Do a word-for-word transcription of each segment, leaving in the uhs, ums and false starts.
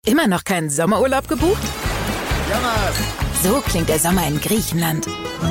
Immer noch keinen Sommerurlaub gebucht? Ja, Mann. So klingt der Sommer in Griechenland.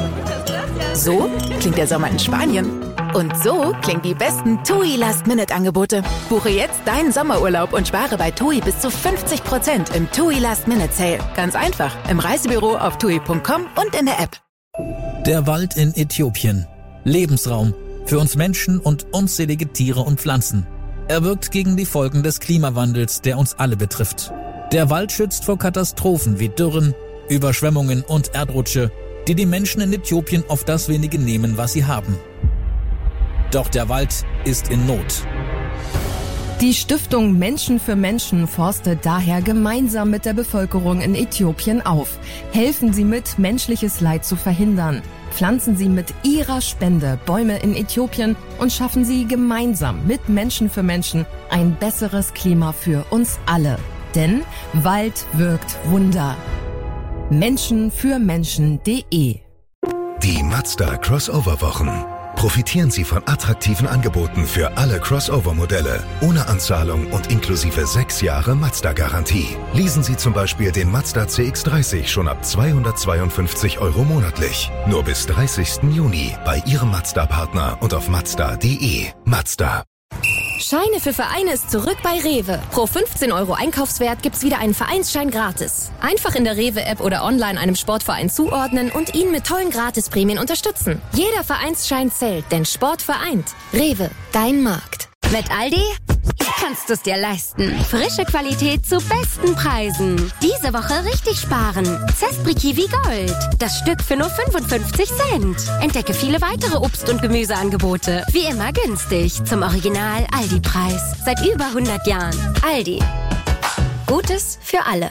So klingt der Sommer in Spanien. Und so klingen die besten TUI Last-Minute-Angebote. Buche jetzt deinen Sommerurlaub und spare bei TUI bis zu fünfzig Prozent im TUI Last-Minute-Sale. Ganz einfach, im Reisebüro auf tui punkt com und in der App. Der Wald in Äthiopien. Lebensraum für uns Menschen und unzählige Tiere und Pflanzen. Er wirkt gegen die Folgen des Klimawandels, der uns alle betrifft. Der Wald schützt vor Katastrophen wie Dürren, Überschwemmungen und Erdrutsche, die die Menschen in Äthiopien oft das wenige nehmen, was sie haben. Doch der Wald ist in Not. Die Stiftung Menschen für Menschen forstet daher gemeinsam mit der Bevölkerung in Äthiopien auf. Helfen Sie mit, menschliches Leid zu verhindern. Pflanzen Sie mit Ihrer Spende Bäume in Äthiopien und schaffen Sie gemeinsam mit Menschen für Menschen ein besseres Klima für uns alle. Denn Wald wirkt Wunder. Menschen für Menschen punkt de Die Mazda Crossover-Wochen. Profitieren Sie von attraktiven Angeboten für alle Crossover-Modelle, ohne Anzahlung und inklusive sechs Jahre Mazda-Garantie. Leasen Sie zum Beispiel den Mazda C X dreißig schon ab zweihundertzweiundfünfzig Euro monatlich. Nur bis dreißigsten Juni bei Ihrem Mazda-Partner und auf mazda punkt de. Mazda. Scheine für Vereine ist zurück bei Rewe. Pro fünfzehn Euro Einkaufswert gibt's wieder einen Vereinsschein gratis. Einfach in der Rewe-App oder online einem Sportverein zuordnen und ihn mit tollen Gratisprämien unterstützen. Jeder Vereinsschein zählt, denn Sport vereint. Rewe, dein Markt. Mit Aldi kannst du es dir leisten. Frische Qualität zu besten Preisen. Diese Woche richtig sparen. Zespri Kiwi Gold. Das Stück für nur fünfundfünfzig Cent. Entdecke viele weitere Obst- und Gemüseangebote. Wie immer günstig. Zum Original Aldi-Preis. Seit über hundert Jahren. Aldi. Gutes für alle.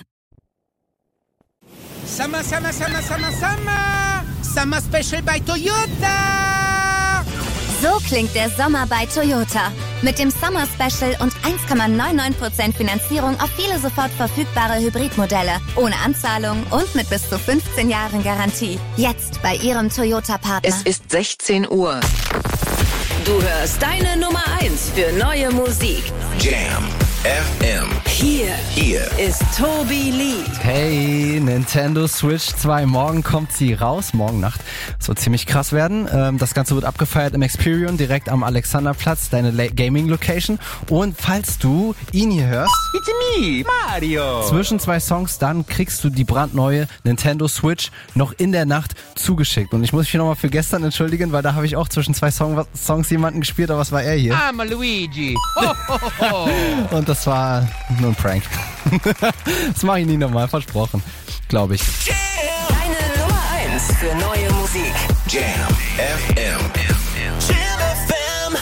Summer, Summer, Summer, Summer, Summer. Summer Special bei Toyota. So klingt der Sommer bei Toyota. Mit dem Summer Special und eins Komma neunundneunzig Prozent Finanzierung auf viele sofort verfügbare Hybridmodelle. Ohne Anzahlung und mit bis zu fünfzehn Jahren Garantie. Jetzt bei Ihrem Toyota-Partner. Es ist sechzehn Uhr. Du hörst deine Nummer eins für neue Musik. Jam F M. Hier, Hier ist Tobi Lee. Hey, Nintendo Switch zwei. Morgen kommt sie raus, morgen Nacht. Das wird ziemlich krass werden. Das Ganze wird abgefeiert im Experion, direkt am Alexanderplatz, deine Gaming-Location. Und falls du ihn hier hörst, It's me, Mario. Zwischen zwei Songs, dann kriegst du die brandneue Nintendo Switch noch in der Nacht zugeschickt. Und ich muss mich nochmal für gestern entschuldigen, weil da habe ich auch zwischen zwei Song- Songs jemanden gespielt, aber was war er hier? I'm a Luigi. Ho, ho, ho. Und das war nur ein Prank. Das mache ich nie nochmal, versprochen. Glaube ich. Deine Nummer eins für neue Musik. Jam F M. Jam F M.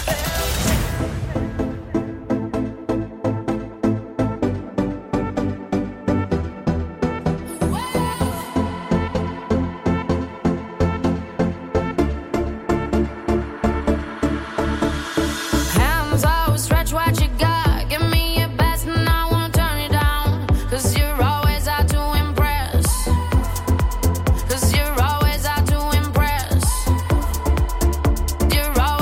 You're always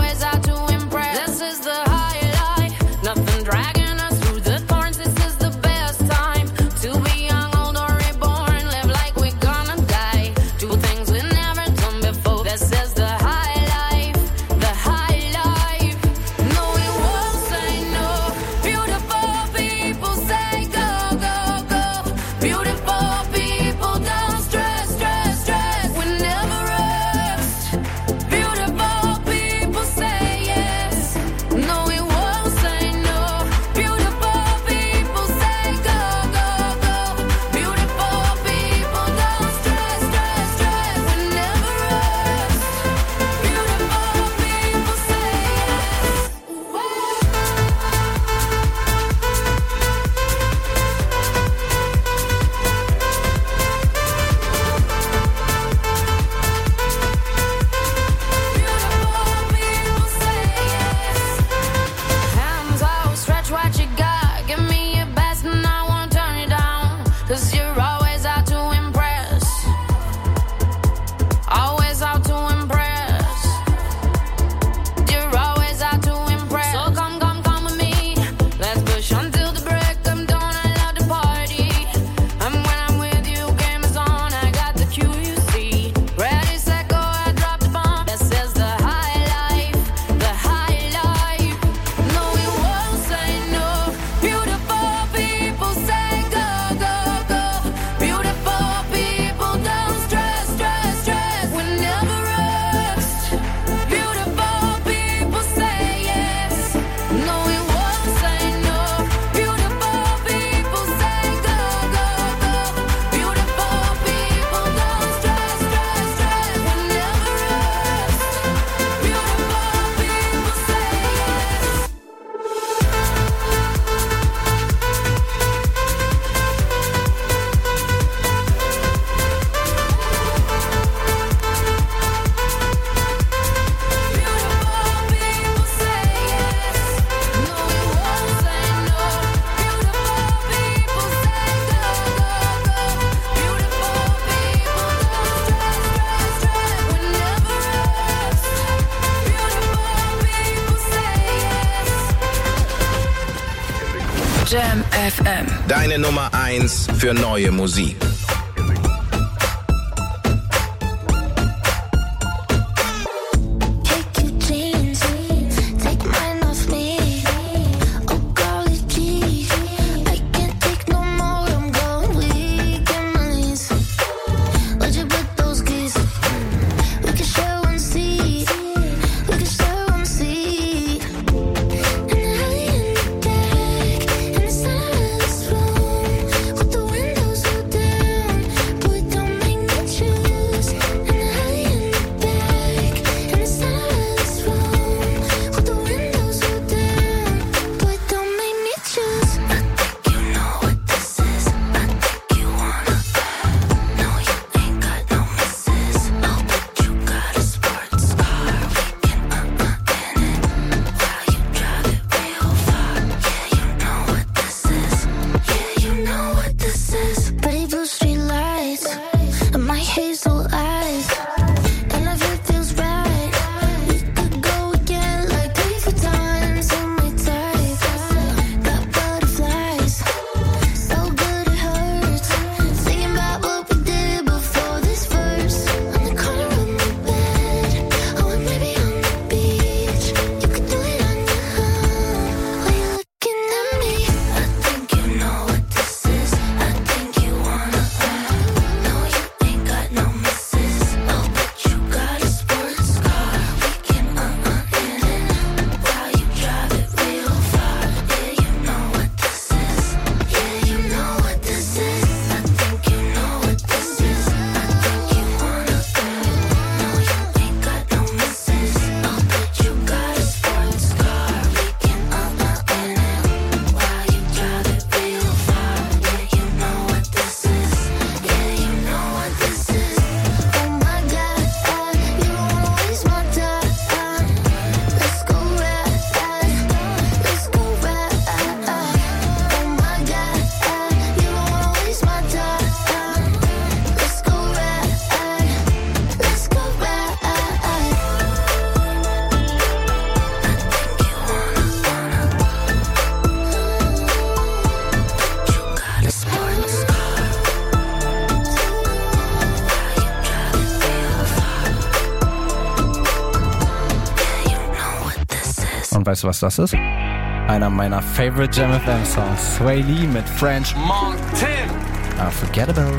F M. Deine Nummer eins für neue Musik. Und weißt du, was das ist? Einer meiner favorite Jam F M Songs. Sway Lee mit French Mountain. Unforgettable.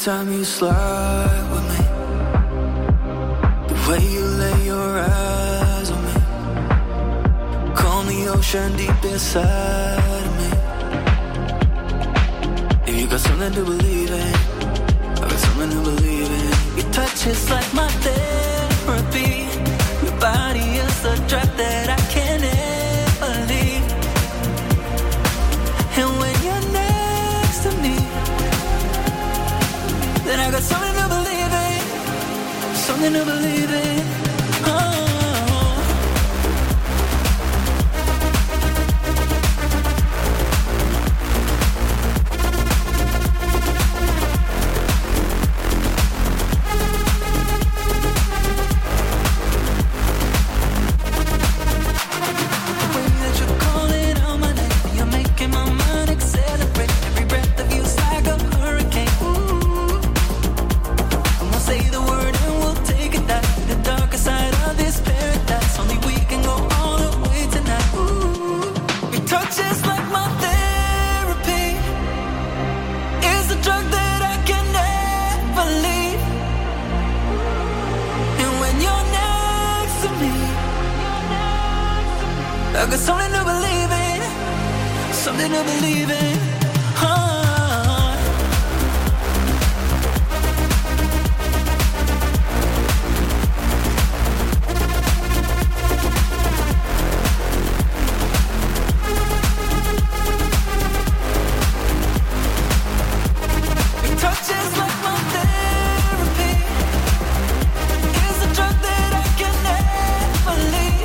time you slide with me, the way you lay your eyes on me, calm the ocean deep inside of me. If you got something to believe in, I got something to believe in. Your touch is like my therapy. Your body is the drug that I can't ever leave. And when you're next to me, then I got something to believe in, something to believe in. Oh. I got something to believe in, something to believe in. Oh. Your touch is like my therapy. It's a drug that I can never leave.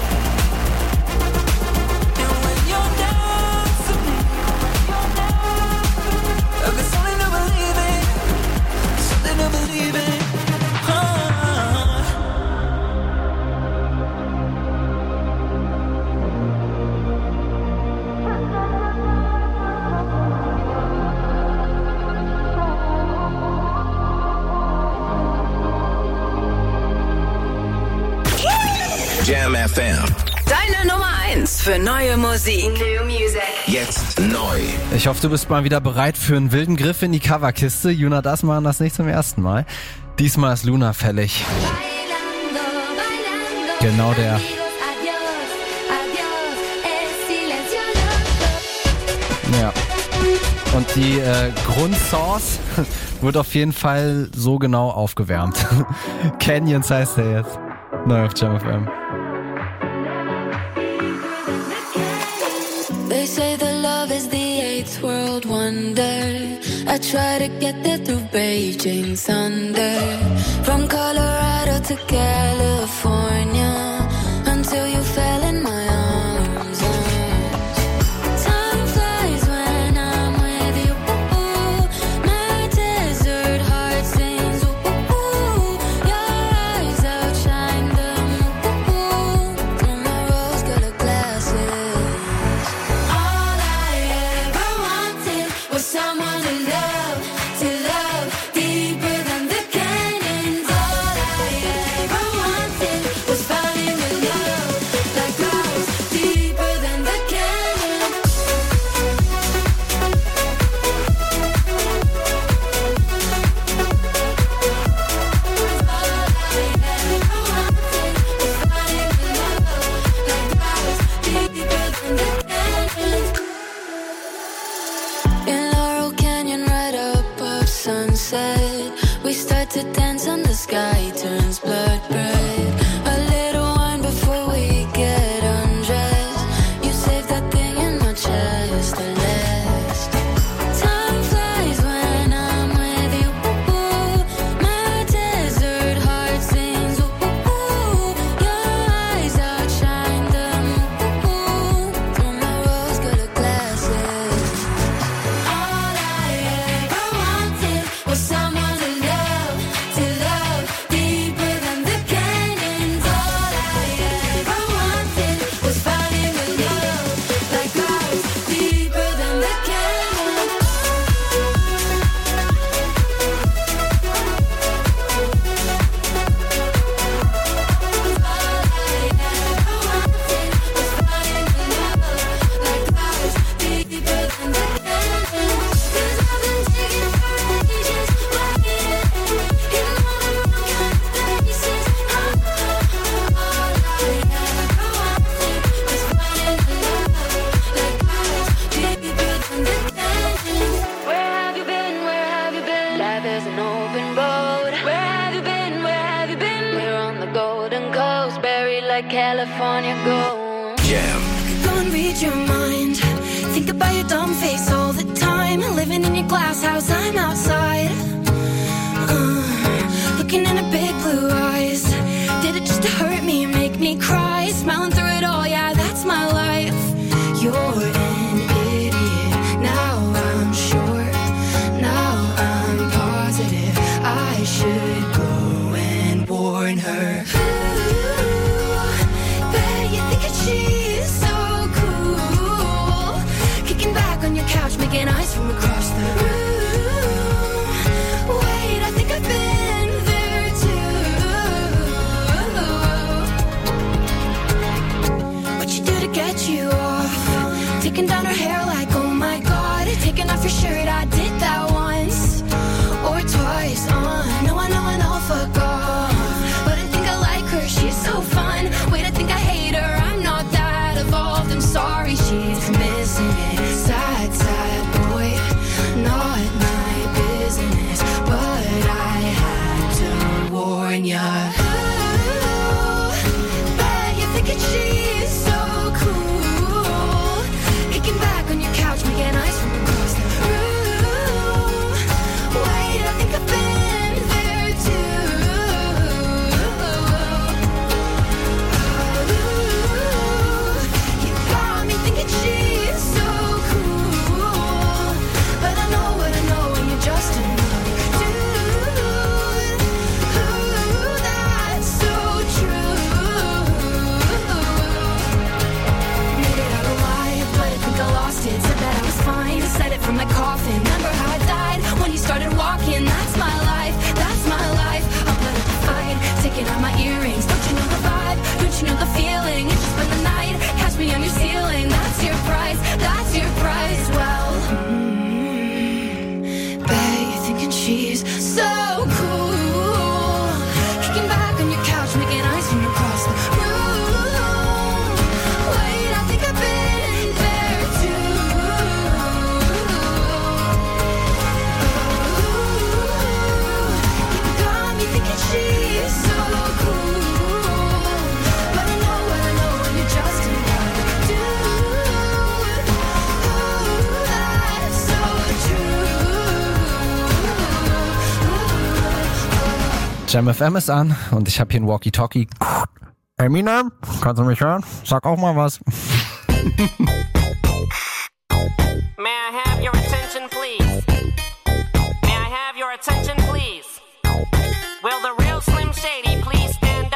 Jam F M. Deine Nummer eins für neue Musik. New Music. Jetzt neu. Ich hoffe, du bist mal wieder bereit für einen wilden Griff in die Coverkiste. Juna, das machen das nicht zum ersten Mal. Diesmal ist Luna fällig. Genau der. Ja. Und die äh, Grundsauce wird auf jeden Fall so genau aufgewärmt. Canyons heißt er jetzt. Neu auf Jam F M. They say that love is the eighth world wonder. I try to get there through Beijing thunder. From Colorado to California, until you fell in my arms. Time flies when I'm with you. My desert heart sings. Your eyes outshine them. And my rose-colored glasses. All I ever wanted was someone to love, to love deeper than the canyons. All I ever wanted was falling in love, like clouds deeper than the canyons. All I ever wanted was falling in love, like clouds deeper than the canyons. In Laurel Canyon, right above sunset, we start to dance and the sky turns blood red. A little wine before we get undressed. You save that thing in my chest, the last. Time flies when I'm with you. My desert heart sings. Your eyes outshine them. Through my rose-colored glasses. All I ever wanted was someone to love, to love deeper than like California gold. Jam. Go and read your mind. Think about your dumb face all the time. Living in your glass house, I'm outside. Uh, looking in her big blue eyes. Did it just to hurt me and make me cry? Smiling through it all, yeah, that's my life. You're an idiot, now I'm sure. Now I'm positive I should go and warn her. Ooh, bet you think that she's so cool. Kicking back on your couch, making eyes from across the room. Wait, I think I've been there too. What you do to get you off? Taking down her hair like, oh my god. Taking off your shirt, I did that once or twice. Uh, no, I know, I know, fuck off. But I think I like her, she's so fun. Wait, I think I hate her, I'm not that evolved. I'm sorry, she's missing it. Sad, sad boy, not my business. But I had to warn ya. Ooh, bet you think she's so cool. Kicking back on your couch, making eyes from across the room. Wait, I think I've been there too. Ooh, you got me thinking she's so cool. But I know what I know, and you're just another dude. Ooh, that's so true. Made it out alive, but I think I lost it. Said that I was fine, said it from my coffin. Remember how I died when you started walking? That's my life, that's my life. I'll put up a fight, taking out my earrings. Don't you know the vibe? Don't you know the feeling? If you spend the night, catch me on your ceiling. That's your price, that's your price. Well, mm, bet you're thinking she's so cool. Kicking back on your couch, making eyes from across the room. Wait, I think I've been there too. You got me thinking she's so cool. But I know what I know, and you're just another dude. Ooh, that's so true. Jam F M ist an und ich habe hier ein Walkie-Talkie. Eminem, kannst du mich hören? Sag auch mal was. May I have your attention, please? May I have your attention, please? Will the real Slim Shady please stand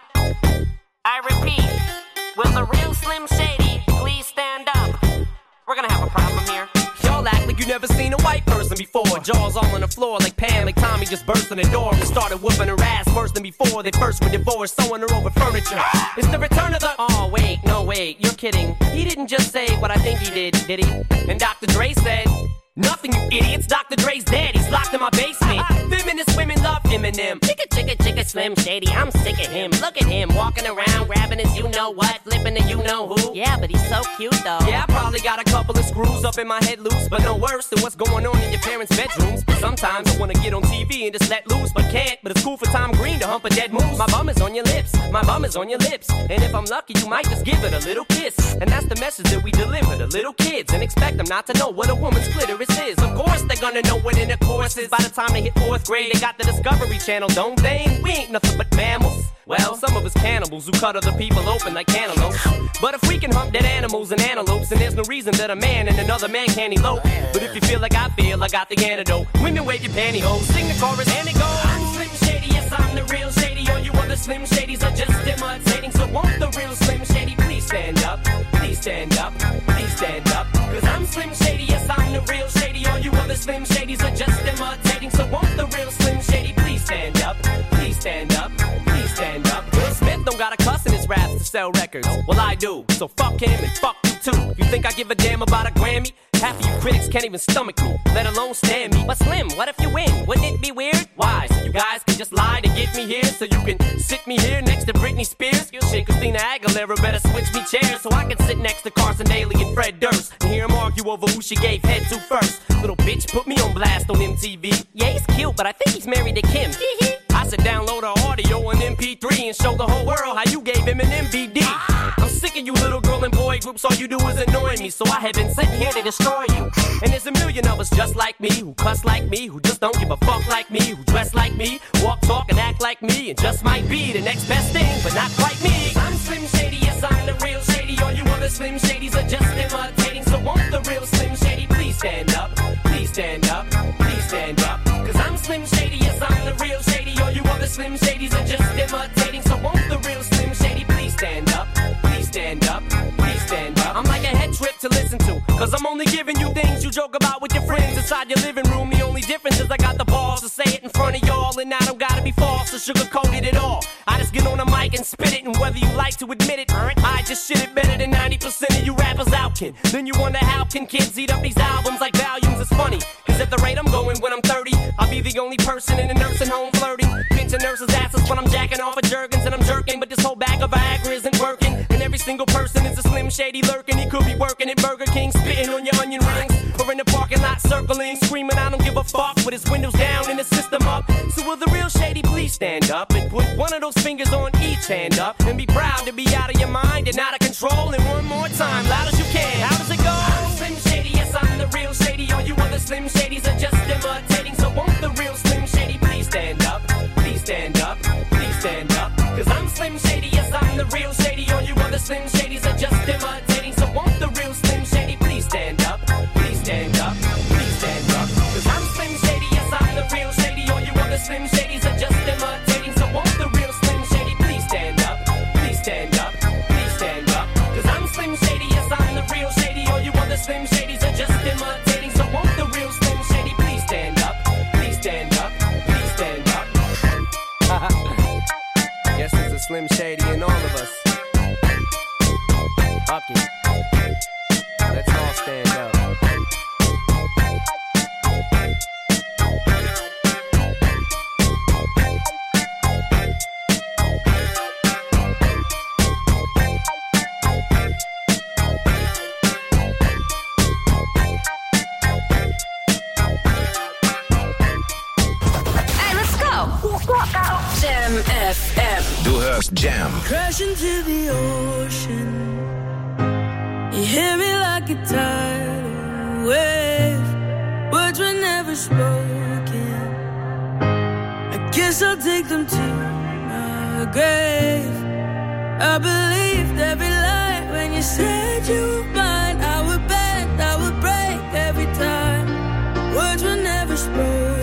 up? I repeat, will the real Slim Shady please stand up? We're gonna have a problem here. Y'all act like you never seen a white person before. Jaws all on the floor like Pam, like Tommy just burst in the door and started whooping her ass worse than before. They first were divorced, sewing her over furniture. It's the return of the... Oh, wait, no, wait, you're kidding. He didn't just say what I think he did, did he? And Doctor Dre said... Nothing, you idiots. Doctor Dre's dead. He's locked in my basement. Feminist women love Eminem. Chicka, chicka, chicka, Slim Shady. I'm sick of him. Look at him walking around, grabbing his you-know-what, flipping the you-know-who. Yeah, but he's so cute, though. Yeah, I probably got a couple of screws up in my head loose, but no worse than what's going on in your parents' bedrooms. Sometimes I wanna get on T V and just let loose, but can't. But it's cool for Tom Green to hump a dead moose. My bum is on your lips. My bum is on your lips. And if I'm lucky, you might just give it a little kiss. And that's the message that we deliver to little kids and expect them not to know what a woman's clitoris is. Of course they're gonna know what intercourse is. By the time they hit fourth grade, they got the Discovery Channel, don't they? We ain't nothing but mammals. Well, some of us cannibals who cut other people open like cantaloupes. But if we can hump dead animals and antelopes, then there's no reason that a man and another man can't elope. But if you feel like I feel, I got the antidote. Women wave your pantyhose, sing the chorus and it goes. I'm Slim Shady, yes I'm the real Shady. All you other Slim Shadys are just imitating. So won't the real Slim Shady please stand up? Please stand up, please stand up. Cause I'm Slim Shady, yes I'm the real Shady. All you other Slim Shadys are just imitating. So won't the real Slim Shady please stand up? Please stand up, please stand up. Will Smith don't got a cuss in his raps to sell records. Well I do, so fuck him and fuck you too. You think I give a damn about a Grammy? Half of you critics can't even stomach me, let alone stand me. But Slim, what if you win? Wouldn't it be weird? Why? So you guys can just lie to get me here, so you can sit me here next to Britney Spears? Shit, Christina Aguilera better switch me chairs so I can sit next to Carson Daly and Fred Durst and hear them argue over who she gave head to first. Little bitch put me on blast on M T V. Yeah, he's cute, but I think he's married to Kim. I said download record an audio on M P three and show the whole world how you gave him an M V D. I'm sick of you little girl and boy groups, all you do is annoy me, so I have been sitting here to destroy you. And there's a million of us just like me, who cuss like me, who just don't give a fuck like me, who dress like me, walk, talk, and act like me, and just might be the next best thing, but not quite me. I'm Slim Shady, yes, I'm the real Shady. All you other Slim Shadys are just imitating, so won't the real Slim Shady please stand up, please stand up, please stand up. Cause I'm Slim Shady, yes, I'm the real Shady. All you other Slim Shadys are just imitating, so won't the real Slim Shady please stand up, please stand up, please stand up. I'm like a head trip to listen to, cause I'm only giving you things you joke about with your friends inside your living room. The only difference is I got the balls to say it in front of y'all, and I don't gotta be false or sugarcoated at all. I just get on the mic and spit it, and whether you like to admit it, I just shit it better than ninety percent of you rappers out, kid. Then you wonder how can kids eat up these albums like volumes. It's funny, cause at the rate I'm going when I'm thirty, I'll be the only person in a nursing home flirting, pinching nurses' asses when I'm jacking off of Jergens and I'm jerking, but this whole bag of Viagra isn't working, and every single person is a Slim Shady lurking. He could be working at Burger King, spitting on your onion rings, or in the parking lot circling, screaming I don't give a fuck, with his windows down and his system up. So will the real Shady please stand up and put one of those fingers on each hand up, and be proud to be out of your mind and out of control. And one more time, loud as you can, how does it go? I'm Slim Shady, yes, I'm the real Shady. All you other Slim Shadys are just imitating, so won't the real Slim Shady please stand up, please stand up, please stand up. Cause I'm Slim Shady, yes, I'm the real Shady. All you other Slim Shadys are just imitating, so won't the real Slim Shady please stand up, please stand up, please stand up. Cause I'm Slim Shady, yes, I'm the real Shady. All you other Slim Shadys are just imitating, so won't the real Slim Shady please stand up, please stand up, please stand up. Cause I'm Slim Shady, yes, I'm the real Shady. All you other Slim Shadys are just imitating, so won't the real Slim Shady please stand up, please stand up, please stand up. Guess there's a Slim Shady in all of us. Okay, let's all stand up. Jam F M. Du hörst Jam. Crash into the ocean. You hear me like a tidal wave. Words were never spoken. I guess I'll take them to my grave. I believed every lie when you said you were mine. I would bend, I would break every time. Words were never spoken.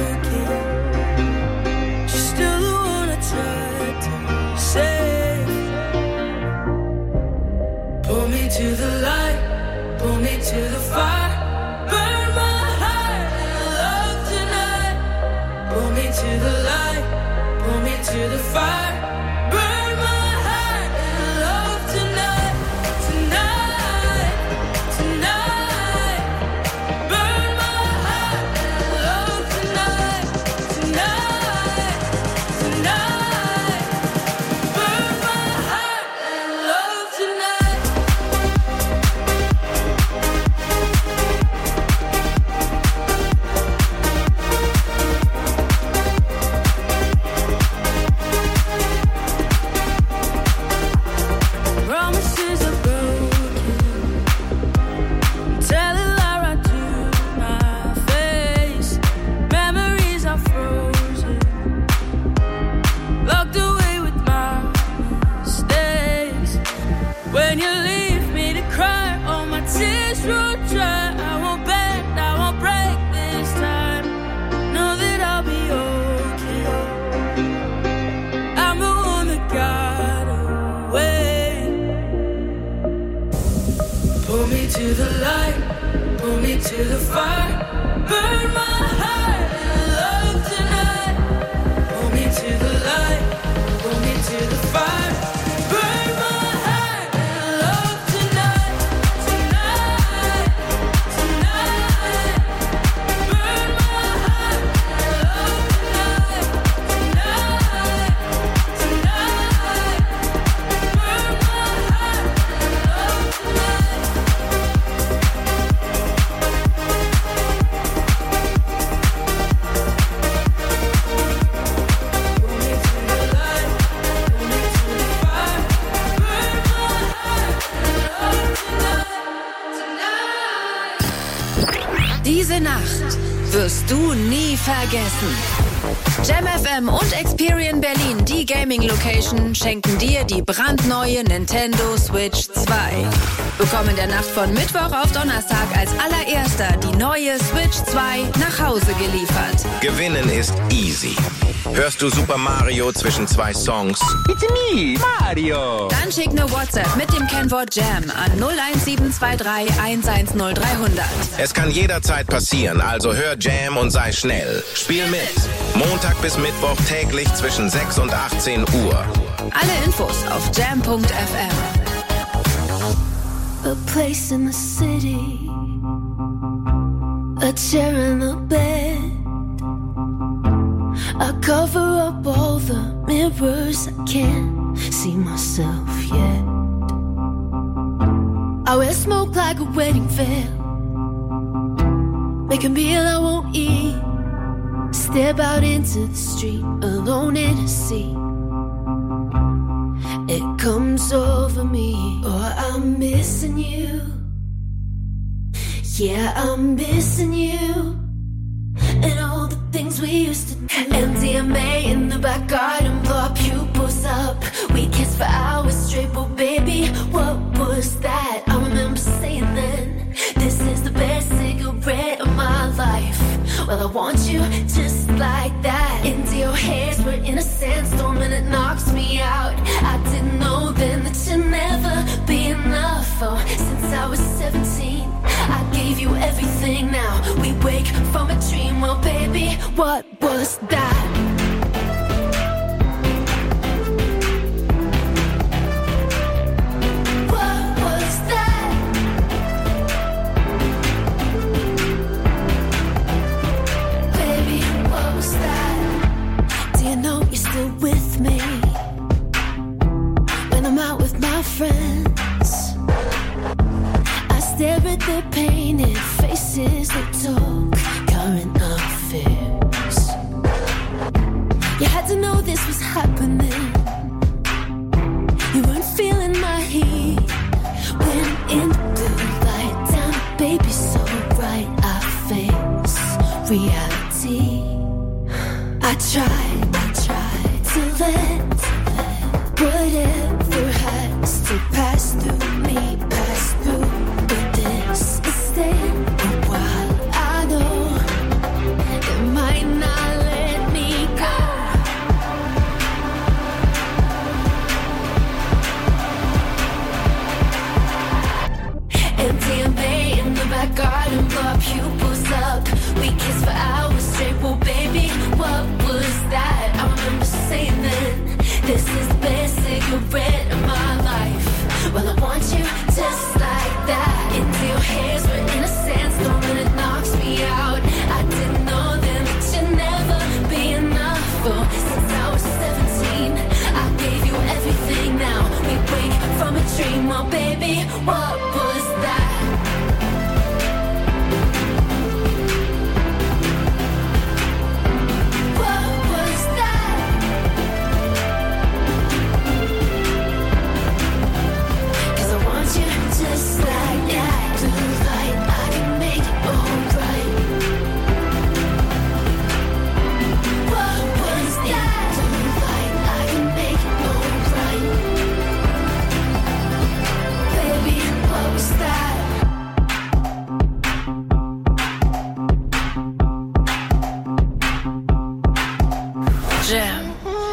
Pull me to the light, pull me to the fire, burn my heart in love tonight. Pull me to the light, pull me to the fire, burn my heart in love tonight, tonight, tonight. Burn my heart in love tonight, tonight, tonight. Burn my heart in love tonight. To the light, pull me to the fire, burn my heart in love tonight. Pull me to the light, pull me to the fire, burn my heart in love tonight, tonight, tonight. Burn my heart in love tonight, tonight, tonight. Burn my heart in love tonight. Diese Nacht wirst du nie vergessen. Jam F M und Experian Berlin, die Gaming-Location, schenken dir die brandneue Nintendo Switch zwei. Bekomm in der Nacht von Mittwoch auf Donnerstag als allererster die neue Switch zwei nach Hause geliefert. Gewinnen ist easy. Hörst du Super Mario zwischen zwei Songs? It's me, Mario. Dann schick ne WhatsApp mit dem Kennwort Jam an null eins sieben zwei drei eins eins null drei null null. Es kann jederzeit passieren, also hör Jam und sei schnell. Spiel mit. Montag bis Mittwoch täglich zwischen sechs und achtzehn Uhr. Alle Infos auf jam punkt f m. A place in the city, a chair and a bed. I cover up all the mirrors, I can't see myself yet. I wear smoke like a wedding veil, make a meal I won't eat, step out into the street alone in a sea. It comes over me, oh, I'm missing you. Yeah, I'm missing you. And all the things we used to do. M D M A in the back garden, blow our pupils up. We kissed for hours straight, but baby, what was that? I remember saying then, this is the best cigarette of my life. Well, I want you just like that. Into your hairs, we're in a sandstorm and it knocks me out. I didn't know then that you'd never be enough. Oh, since I was seventeen, I gave you everything. Now we wake from a dream. Well, baby, what was that? What was that? Baby, what was that? Do you know you're still with me when I'm out with my friends? I stare at their painted faces that talk current affairs. You had to know this was happening. You weren't feeling my heat when in the blue light down, baby, so bright I face reality. I tried, I tried to let whatever has to pass through me, pass through. But this is staying a while. I know it might not let me go. M D M A in the back garden, blow our pupils up. We kissed for hours straight. Well, baby, what was that? I remember saying then, this is the best cigarette of my life. Well, I want you just like that. Into your hairs, we're in a sandstorm and it knocks me out. I didn't know then that you'd never be enough. Oh, since I was seventeen, I gave you everything. Now we wake from a dream. Well, baby, what was that? What was that? Cause I want you just like that. Blue light, I can make it alright. What was that? Blue light, I can make it alright. Baby, what was that? Jam.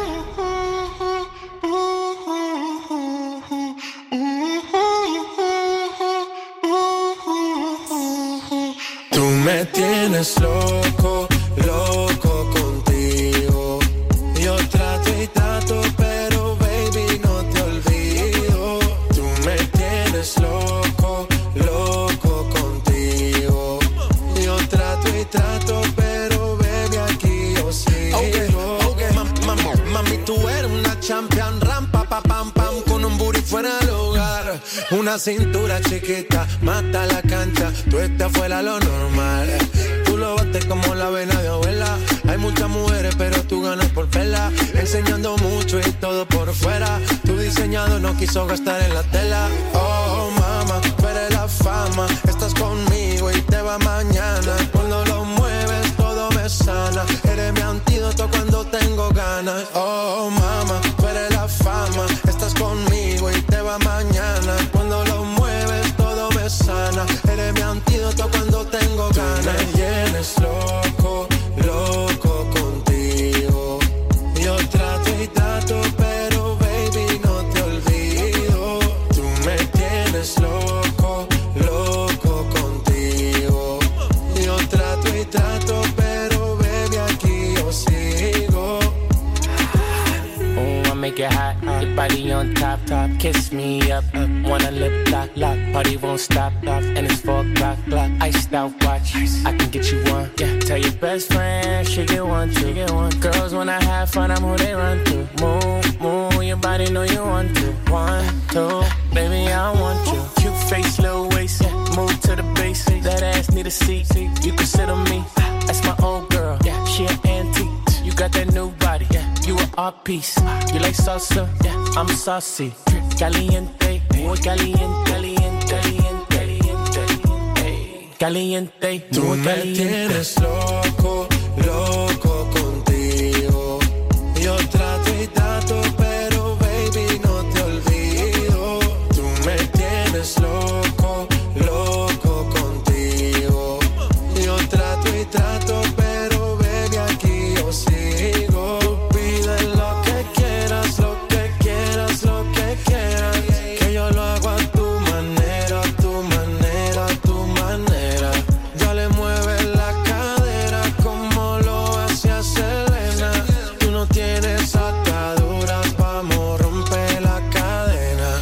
Tú me tienes loco, loco contigo. Yo trato y trato, pero baby no te olvido. Tú me tienes loco, loco contigo. Yo trato y trato, pero baby aquí yo sigo. Okay, okay. Mam, mam, mami, tú eres una champion, rampa, pa, pam, pam, con un booty fuera del hogar. Una cintura chiquita, mata la cancha, tú estás fuera lo normal. Tú lo bates como la vena de abuela. Hay muchas mujeres, pero tú ganas por verla. Enseñando mucho y todo por fuera. Tú diseñador no quiso gastar en la tela. Oh, mama, tú eres la fama. Estás conmigo y te va mañana. Cuando lo mueves todo me sana. Eres mi antídoto cuando tengo ganas. Oh, mama, tú eres la fama. Estás conmigo y te va mañana. Cuando lo mueves todo me sana. Eres mi antídoto cuando tengo ganas. Tú me tienes loco, loco contigo. Yo trato y trato, pero baby no te olvido. Tú me tienes loco, loco contigo. Yo trato y trato, pero baby aquí yo sigo. Oh, I make it hot, your body on top, top. Kiss me up, up. Wanna lip lock, lock. Party won't stop, stop. And it's four o'clock, clock. Iced out watch, I can get you one. Yeah, tell your best friend she get one, she get one. Girls when I have fun, I'm who they run to. Move, move, your body know you want to. One, two, baby I want you. Cute face, little waist, yeah. Move to the base. That ass need a seat, you can sit on me. That's my old girl, yeah. She an antique. You got that new body, yeah. You an art piece. You like salsa, yeah. I'm saucy. Caliente, muy caliente, caliente, caliente, caliente, caliente. Tú me tienes loco, loco contigo. Yo trato y trato, pero baby no te olvido. Tú me tienes loco, loco contigo. Yo trato y trato, pero baby aquí yo sigo. Tú pides lo que quieras, lo que quieras, lo que quieras. Que yo lo hago a tu manera, a tu manera, a tu manera. Ya le mueves la cadera como lo hacía Selena. Tú no tienes ataduras, vamos, rompe la cadena.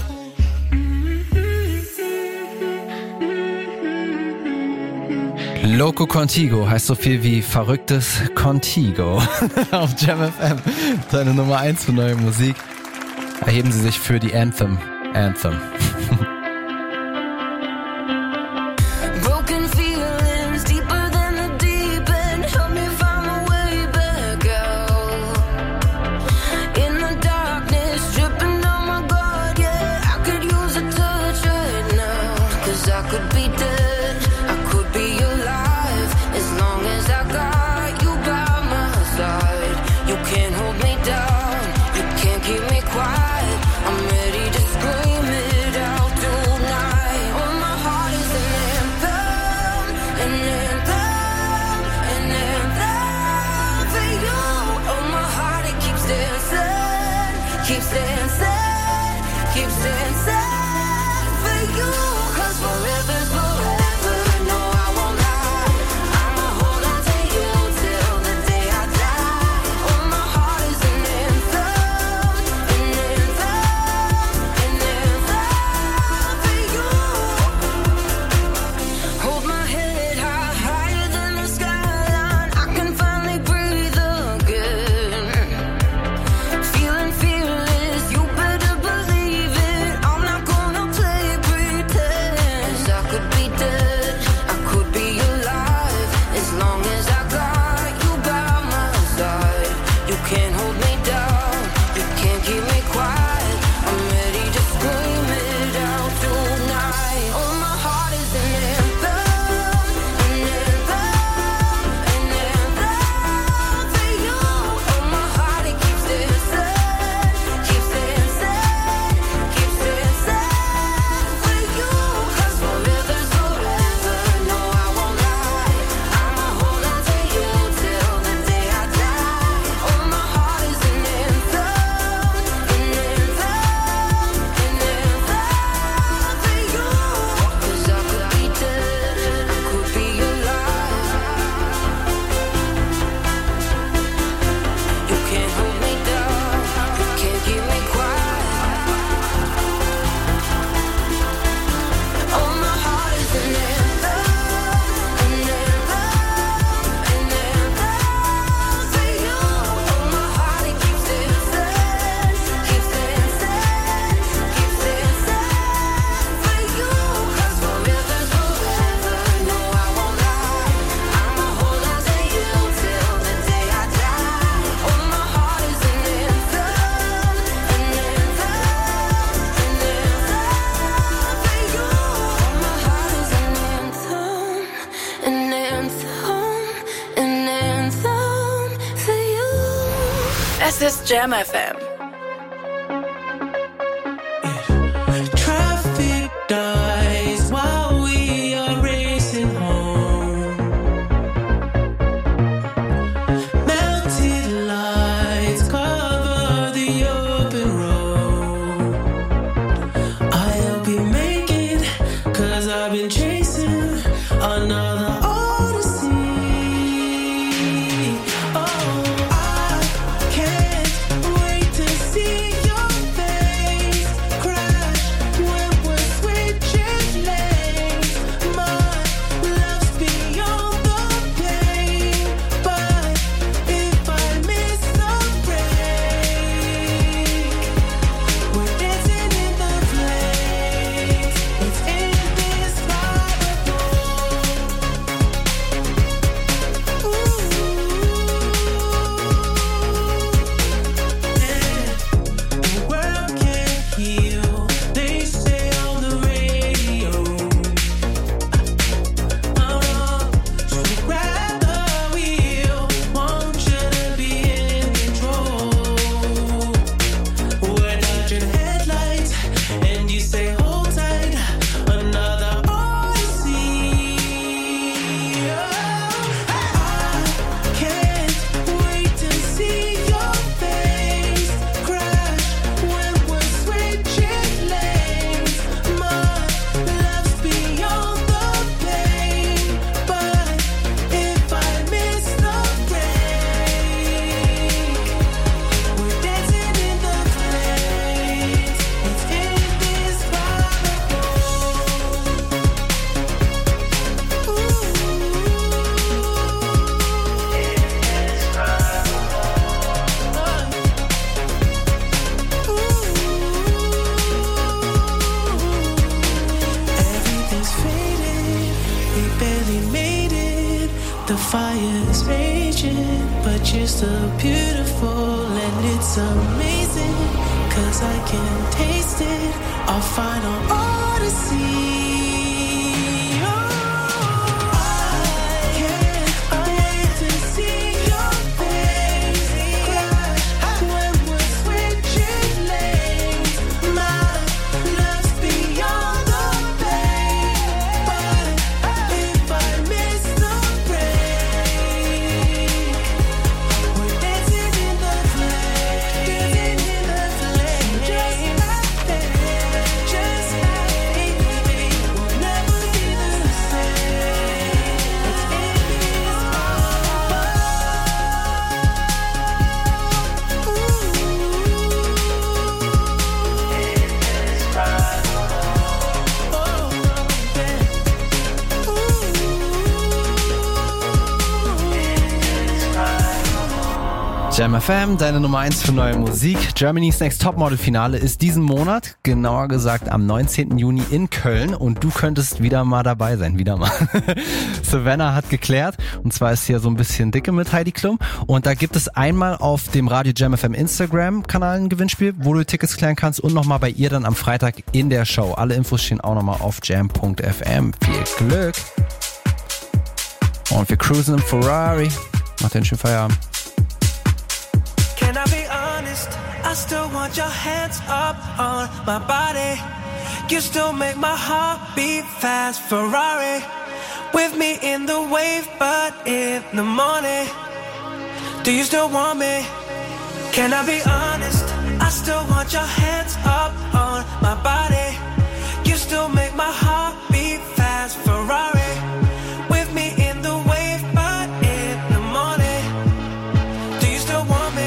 Loco Contigo heißt so viel wie verrücktes Contigo. Auf Jam F M, deine Nummer eins für neue Musik. Erheben Sie sich für die Anthem. Anthem. Broken feelings deeper than the deep end. Help me find my way back out. In the darkness, dripping down my guard, yeah. I could use a touch right now. Cause I could be dead, I could be alive. As long as I got you by my side. You can't hold me down, you can't keep me quiet. I'm ready to scream it out tonight. Oh, my heart is an anthem, an anthem, an anthem for you. Oh, my heart, it keeps dancing, keeps dancing, keeps dancing for you. Cause forever's forever, no I won't lie. I'ma hold on to you till the day I die. Oh, my heart is an anthem, an anthem, an anthem for you. Hold my head high, higher than the skyline. I can finally breathe again. Feeling fearless, you better believe it. ist Jam F M. Traffic dies while we are racing home. Melted lights cover the open road. I'll be making, cause I've been chasing another odyssey. Oh, I can't wait to see your face crash when we're switching lanes. My love's beyond the pain, but if I miss the break, we're dancing in the flames. It's indescribable. The world can't heal, they say on the radio. Oh no, so grab the wheel, want you to be in control. We're dodging headlights, and you say hold tight, another odyssey. I can't wait to see your face crash when we're switching lanes. My love's beyond the pain, but if I miss the break, we're dancing in the flames. It's indescribable. Everything's faded, we barely made it. The fire's raging, but you're still beautiful, and it's amazing, cause I can taste it. Our final odyssey. Oh, I can't wait to see your face crash when we're switching lanes. My love's beyond the pain, but if I miss the break, we're dancing in the flames, dancing in the flames. Just like that, just like baby, we'll never be the same. It's Jam F M, deine Nummer eins für neue Musik. Germany's Next Topmodel Finale ist diesen Monat, genauer gesagt am neunzehnten Juni in Köln, und du könntest wieder mal dabei sein, wieder mal. Savannah hat geklärt, und zwar ist hier so ein bisschen dicke mit Heidi Klum, und da gibt es einmal auf dem Radio Jam F M Instagram-Kanal ein Gewinnspiel, wo du Tickets klären kannst, und nochmal bei ihr dann am Freitag in der Show. Alle Infos stehen auch nochmal auf jam punkt f m. Viel Glück! Und wir cruisen im Ferrari. Macht den schönen Feierabend. Can I be honest? I still want your hands up on my body. You still make my heart beat fast. Ferrari with me in the wave, but in the morning. Do you still want me? Can I be honest? I still want your hands up on my body. You still make my heart beat fast. Ferrari with me in the wave, but in the morning. Do you still want me?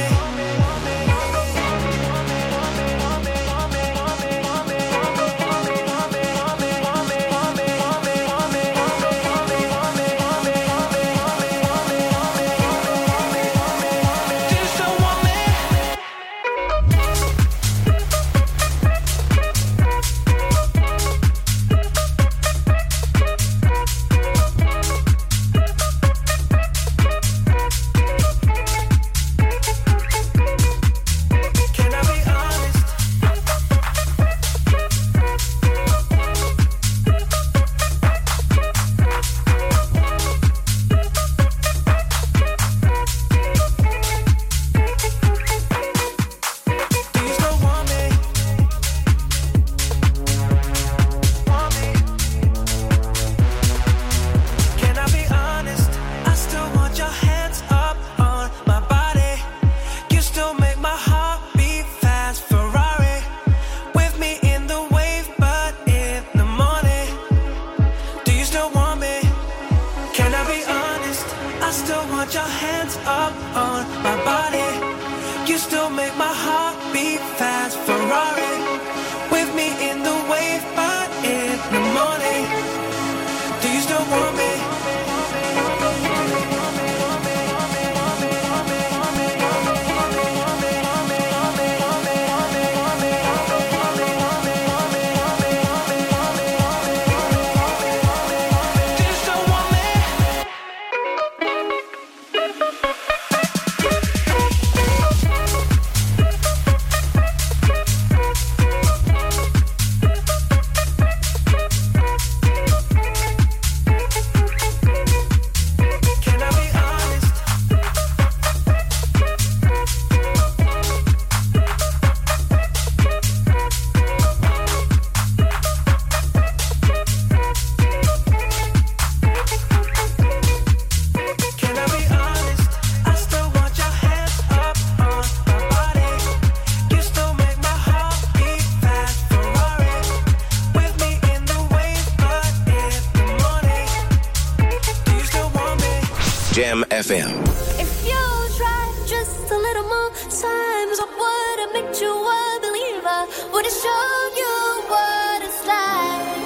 F M. If you try just a little more times, I would have made you a believer. Would have shown you what it's like.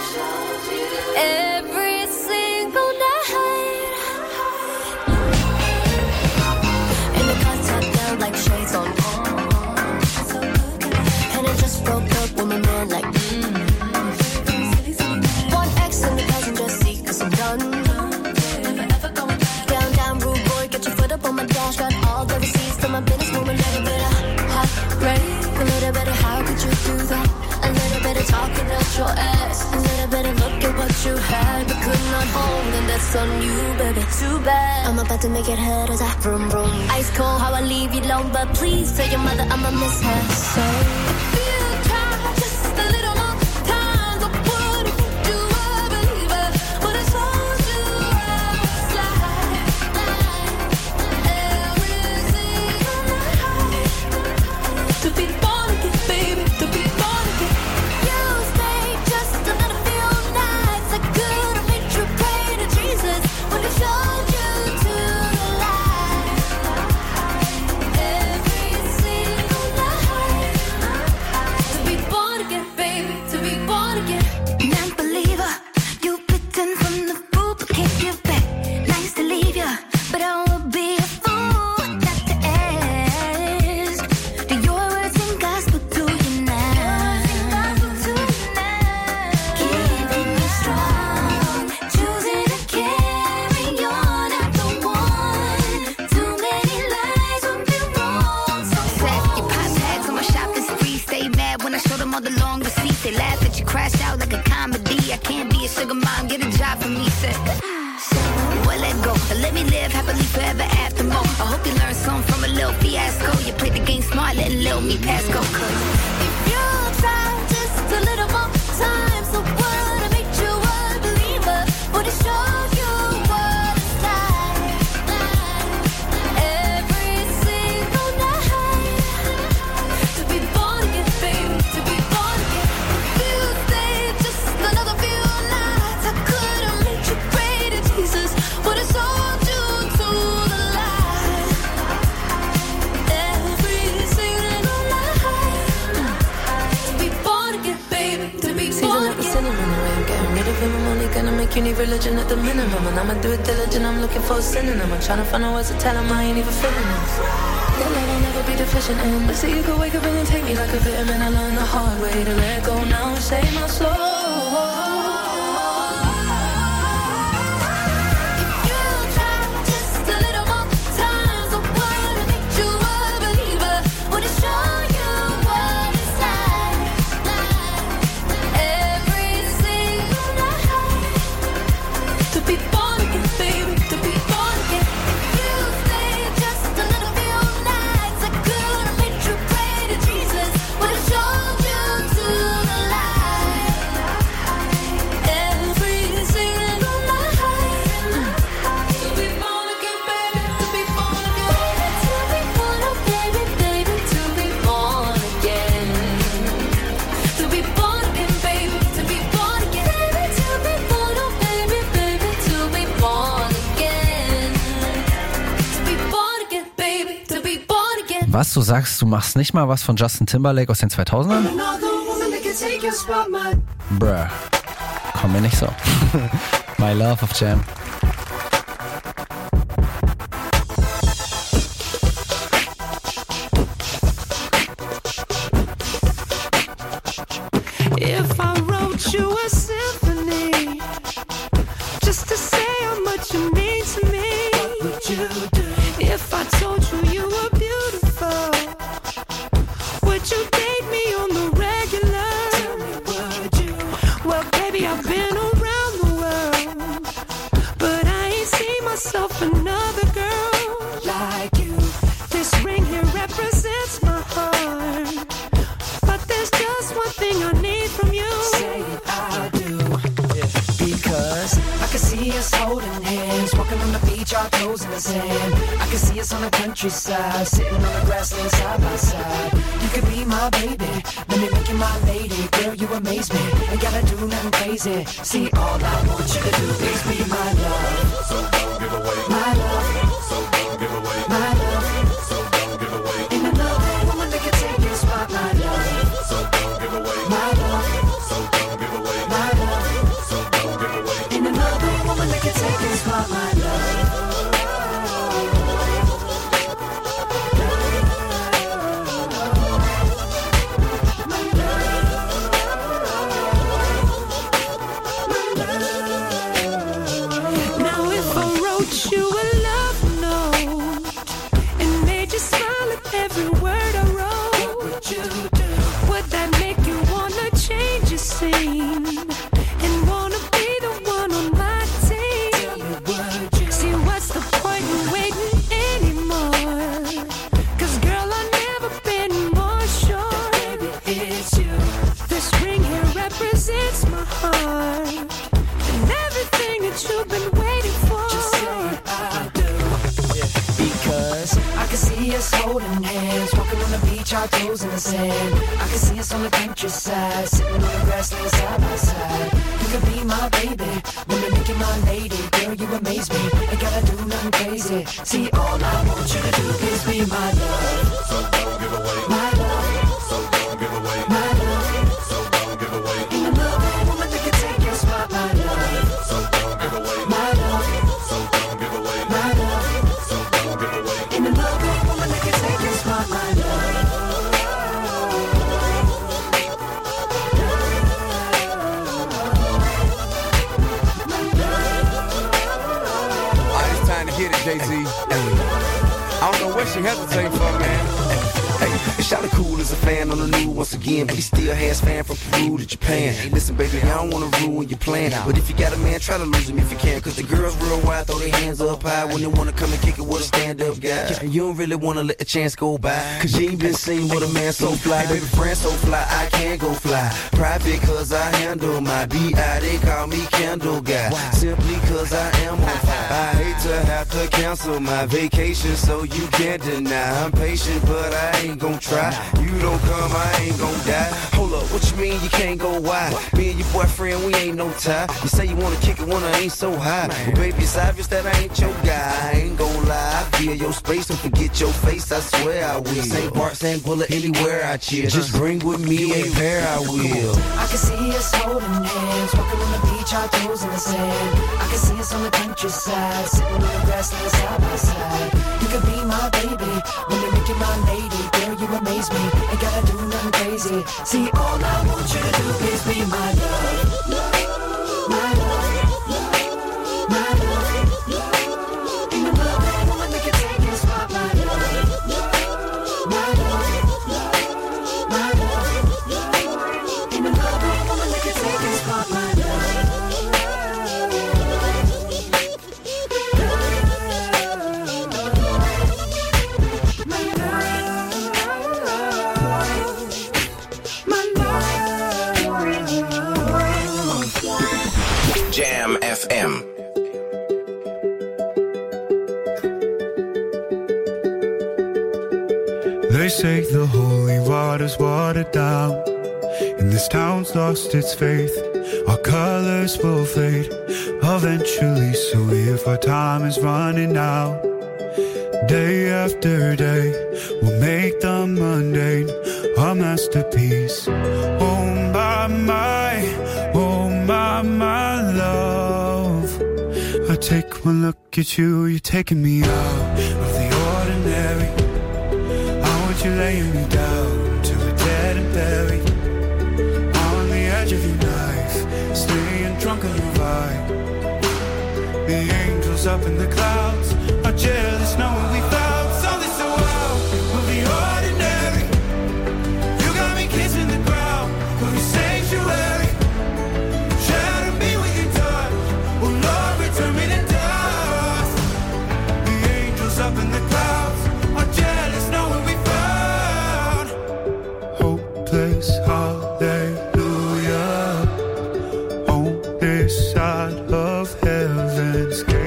Every single night. In the car top down like shades on. And I just broke up with my man like mm. One X in the passenger seat cause I'm done. Down, down, rude boy, get your foot up on my dash. Got all the receipts to my business woman. Little bit of hot break, a little bit of how could you do that? A little bit of talking out your ass, a little bit of look at what you had but could not hold, and that's on you, baby. Too bad. I'm about to make it hurt as I vroom vroom. Ice cold, how I leave you alone, but please tell your mother I'ma miss her. So if you try just a little more time, I would've made you a believer. Would've told you I was like every single night. To be born again, baby, to be born again. You stayed just a little few nights. I could've made you pray to Jesus. Would've showed you to the light. Every single night. To be born again, baby, to be born again. Non-believer, you pretend from the fool, but can't give back. Nice to leave ya, but I would be a fool not to ask. Do your words and gospel to you now? Keeping you strong, choosing to carry on. Not the one. Too many lies would be wrong. So Set your pop tags on my shopping spree. Stay mad when I show them all the long receipts. They laugh at you, crash out like a comedy. I can't be a sugar mom, get a job for me. Said, well, let go. Let me live happily forever after more. I hope you learn something from a little fiasco. You played the game smart, letting little me pass go. Cause if you try just a little more time, so would've made you a believer. Would've showed you what it's like. Every single night. To be born again, baby, to be born again. If you stayed just another few nights, I could've made you pray to Jesus. Would've sold you to the light. Every single night. To be born again, baby, to be born again. Sinning in the way I'm getting rid of him. I'm only gonna make you need religion at the minimum. And I'ma do it diligent, I'm looking for a synonym. I'm trying to find a words to tell him I ain't even feeling this. That love I'll never be deficient in. But see, you could wake up and take me like a vitamin. I learned the hard way to let go now and save my soul. You try just a little more time, so would've made you a believer. Would've shown you what it's like. Every single night. To be born again, baby, to be born again. You stayed just a little few nights. I could've made you pray to Jesus. Would've showed you to the light. Every single night. To be born again, baby, to be born again. To be born again, baby, to be born again. To be born again, baby, to be born again. Baby, to be born, oh baby, baby, to be born again. To be born again, baby, to be born again. Was, du sagst, du machst nicht mal was von Justin Timberlake aus den zweitausendern? Bruh. Komm mir nicht so. My Love of Jam. If I wrote you a symphony just to say how much you mean to me, what would you do? If I told you you were beautiful, would you date me on the regular? Tell me, would you? Well, baby, I've been around the world, but I ain't seen myself another girl like you. This ring here represents my heart, but there's just one thing I need from you. Say I do. Because I can see us holding hands, walking on the beach, our toes in the sand. I can see us on the countryside, sitting on the grassland side by side. You could be my baby, let me make you my lady. Girl, you amaze me, ain't gotta do nothing crazy. See, all I want you to do is be my love. So don't give away my love. holding hands, walking on the beach, our toes in the sand. I can see us on the countryside, sitting on the grassland side by side. You could be my baby, wanna make you my lady. Girl, you amaze me, ain't gotta do nothing crazy. See, all I want you to do is be my love. So don't give away my love. So don't give away my love. So don't give away. Ain't another woman that can take your spot, my love. So don't give away my love. So don't give away my love. So don't give away. Ain't another woman that can take your spot, my love. Get it, Jay-Z. I don't know what she hesitating for, man. Hey, Shawty cool as a fan on the new once again, but he still has fan from Peru to Japan. Listen, baby, I don't wanna ruin your plan, but if you got a man, try to lose him if you can. Cause the girls real wide, throw their hands up high when they wanna come and kick it with a stand-up guy. And you don't really wanna let the chance go by, cause you ain't been seen with a man so fly. Hey, baby, friend so fly, I can't go fly. Private cause I handle my B I, they call me Candle Guy. Simply cause I am on fire. I hate to have to cancel my vacation, so you can't deny. I'm patient, but I ain't gon' try. You don't come, I ain't gon' die. Hold up, what you mean you can't go wide? Me and your boyfriend, we ain't no tie. You say you wanna kick it when I ain't so high. Well, baby, it's obvious that I ain't your guy. I ain't gon' lie, I feel your space and forget your face, I swear I will. Saint Bart, Saint Bullet, anywhere I chill. Just bring with me a pair, I will. I can see us holding hands, walking on the beach, our toes in the sand. I can see us on the countryside, sitting on the grassland side by side. You could be my baby, when they make you my lady. Girl, you amaze me, ain't gotta do nothing crazy. See, all I want you to do is be my love. My love. My love. Ain't another woman that can take your spot, my love. My love. My love. Ain't another woman that can take your spot, my love. Jam F M. They say the holy water's watered down, and this town's lost its faith. Our colors will fade eventually, so if our time is running out, day after day, we'll make the mundane a masterpiece. Oh my, my, oh my, my love. I take one look at you, you're taking me out of the ordinary. I want you laying me down till we're dead and buried, on the edge of your knife, staying drunk on your vibe. The angels up in the clouds are jealous knowing we found something so wild of the ordinary. You got me kissing the ground of your sanctuary. Shadow me with your touch, oh Lord, return me to dust. The angels up in the clouds are jealous knowing we found hopeless hallelujah on this side of heaven's gate.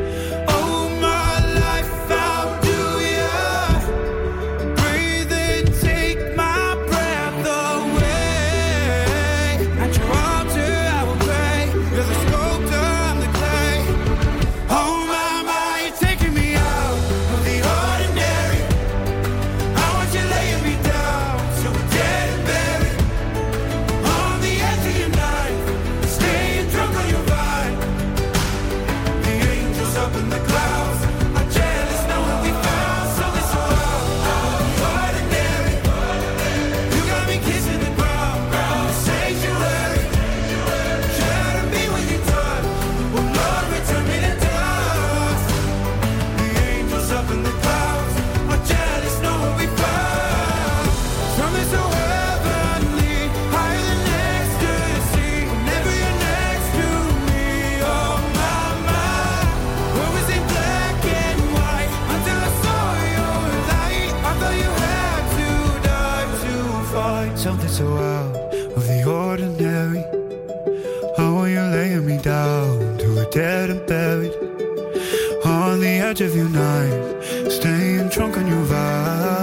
Something so out of the ordinary. How are you laying me down to a dead and buried, on the edge of your knife, staying drunk on your vibe.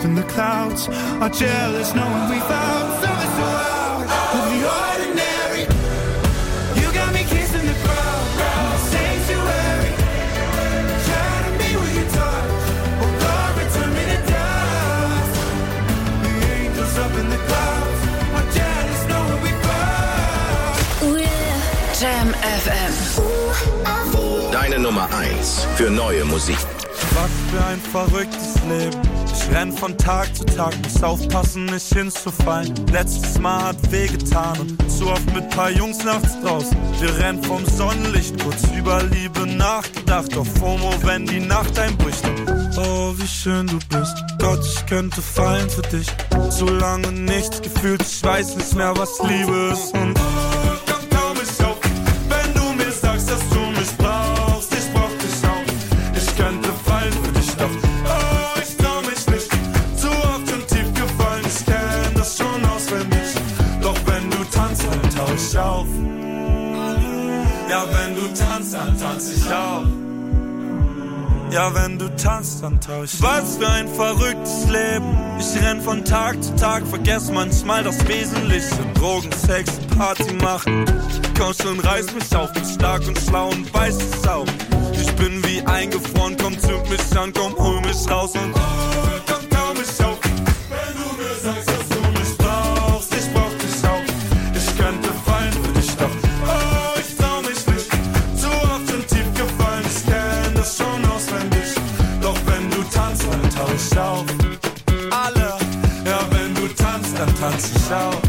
up in the clouds are jealous knowing we found something so out of the ordinary. You got me kissing the ground, sanctuary. Try to be with your touch, oh Lord, return me to dust. The angels up in the clouds are jealous knowing we found. Oh yeah. Jam F M. Deine Nummer eins für neue Musik. Was für ein verrücktes Leben. Ich renn von Tag zu Tag, muss aufpassen, nicht hinzufallen. Letztes Mal hat wehgetan und zu oft mit paar Jungs nachts draußen. Wir rennen vom Sonnenlicht, kurz über Liebe nachgedacht. Auf FOMO, wenn die Nacht einbricht. Oh, wie schön du bist. Gott, ich könnte fallen für dich. So lange nichts gefühlt, ich weiß nicht mehr, was Liebe ist. Und oh, komm, komm ich auf, wenn du mir sagst, dass du mich brauchst. Ich brauch dich auch. Ich könnte fallen für dich, doch oh, ich trau mich nicht. Zu oft und tief gefallen, ich kenn das schon auswendig. Doch wenn du tanzt, dann tauch ich auf. Ja, wenn du tanzt, dann tanz ich auf. Ja, wenn du tanzt, dann tauch ich. Was für ein verrücktes Leben. Ich renn von Tag zu Tag, vergess manchmal das Wesentliche. Drogen, Sex, Party machen. Komm schon, reiß mich auf, bin stark und schlau und weiß es auch. Ich bin wie eingefroren, komm, zünd mich an, komm, hol mich raus und oh, komm, komm mich auf. Wenn du mir sagst, dass du mich brauchst, ich brauch dich auch. Ich könnte fallen für dich, doch oh, ich trau mich nicht. Zu oft und tief gefallen, ich kenn das schon auswendig. Doch wenn du tanzt, dann tauch ich auf. Alle, ja, wenn du tanzt, dann tanz ich auf.